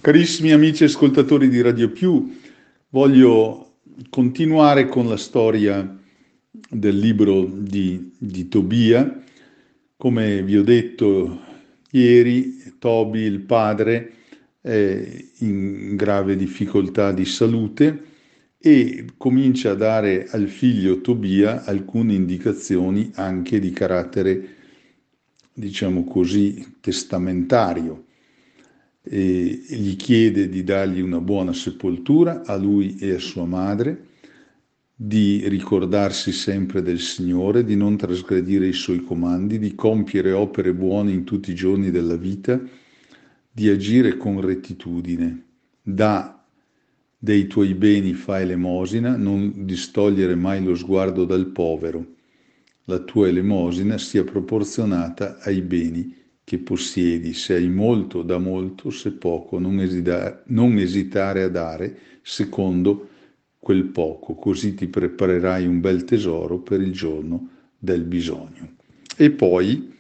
Carissimi amici ascoltatori di Radio Più, voglio continuare con la storia del libro di Tobia. Come vi ho detto ieri, Tobi, il padre, è in grave difficoltà di salute e comincia a dare al figlio Tobia alcune indicazioni anche di carattere, diciamo così, testamentario. E gli chiede di dargli una buona sepoltura a lui e a sua madre, di ricordarsi sempre del Signore, di non trasgredire i suoi comandi, di compiere opere buone in tutti i giorni della vita, di agire con rettitudine. Da dei tuoi beni fai elemosina, non distogliere mai lo sguardo dal povero. La tua elemosina sia proporzionata ai beni che possiedi. Se hai molto, da molto; se poco, non esitare a dare secondo quel poco, così ti preparerai un bel tesoro per il giorno del bisogno. E poi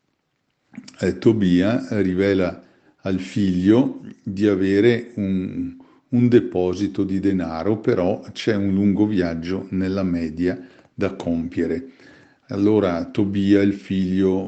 Tobia rivela al figlio di avere un deposito di denaro, però c'è un lungo viaggio nella media da compiere. Allora Tobia, il figlio,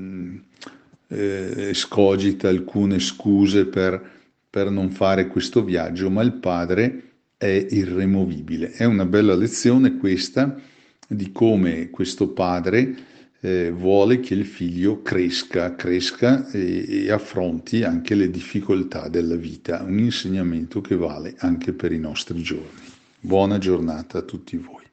escogita alcune scuse per non fare questo viaggio, ma il padre è irremovibile. È una bella lezione questa di come questo padre vuole che il figlio cresca e affronti anche le difficoltà della vita, un insegnamento che vale anche per i nostri giorni. Buona giornata a tutti voi.